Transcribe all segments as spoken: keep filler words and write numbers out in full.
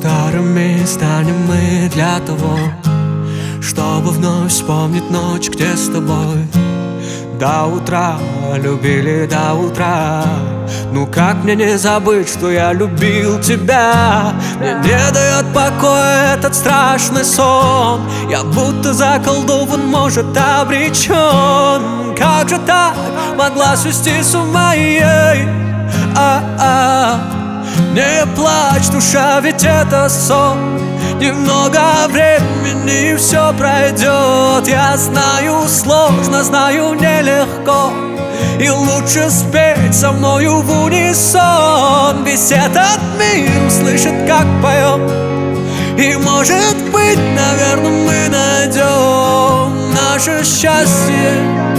Старыми станем мы для того, чтобы вновь вспомнить ночь, где с тобой до утра любили, до утра. Ну как мне не забыть, что я любил тебя? Мне не дает покоя этот страшный сон. Я будто заколдован, может, обречен. Как же так могла свести с ума ей? А-а. Не плачь, душа, ведь это сон. Немного времени и все пройдет. Я знаю, сложно, знаю, нелегко, и лучше спеть со мною в унисон. Весь этот мир услышит, как поем, и, может быть, наверное, мы найдем наше счастье,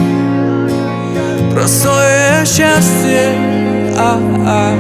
простое счастье. А-а.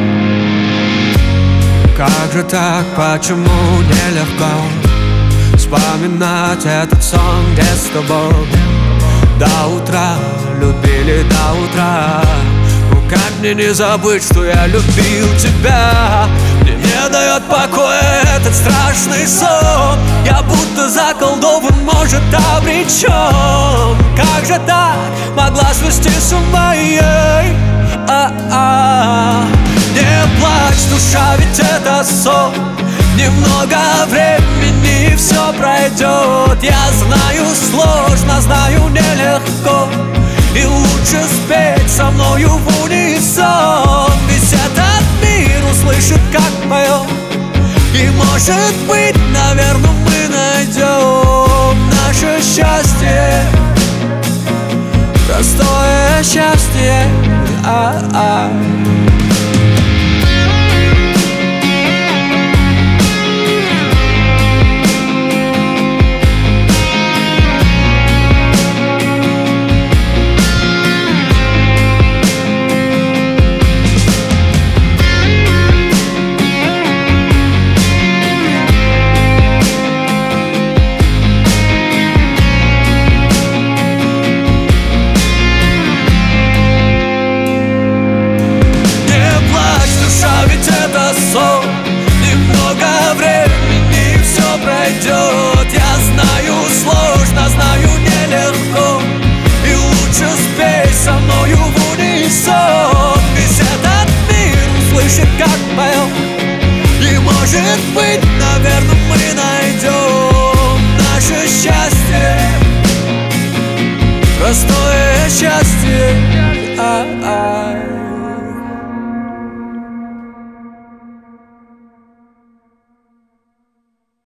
Как же так, почему нелегко вспоминать этот сон, где с тобой до утра любили, до утра. Ну как мне не забыть, что я любил тебя? Мне не дает покоя этот страшный сон. Я будто заколдован, может, обречен. Как же так могла свести с ума ей? А-а. Не плачь, душа, ведь это сон. Немного времени и все пройдет. Я знаю, сложно, знаю, нелегко, и лучше спеть со мною в унисон. Весь этот мир услышит, как поем, и, может быть, наверное, мы найдем наше счастье, простое счастье. А-а. Немного времени и все пройдет. Я знаю, сложно, знаю, нелегко, и лучше спеть со мною в унисон. Весь этот мир услышит, как поем, и, может быть, наверное, мы найдем наше счастье, простое счастье. А-а.